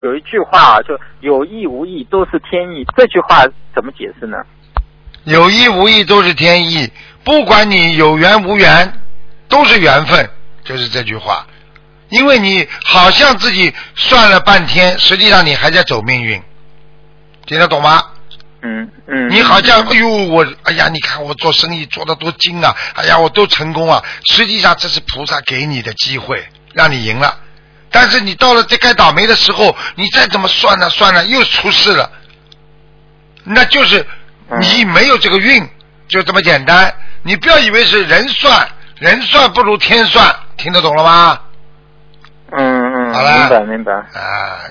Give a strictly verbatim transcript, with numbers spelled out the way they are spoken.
有一句话啊，就有意无意都是天意，这句话怎么解释呢？ 有意无意都是天意，不管你有缘无缘，都是缘分，就是这句话。因为你好像自己算了半天，实际上你还在走命运，听得懂吗？ 嗯嗯。 你好像哎呦我哎呀，你看我做生意做得多精啊，哎呀我都成功啊，实际上这是菩萨给你的机会，让你赢了。但是你到了这该倒霉的时候，你再怎么算呢算了又出事了，那就是你没有这个运，就这么简单。你不要以为是人算，人算不如天算，听得懂了吗？ 嗯嗯， 好了， 明白明白。 啊。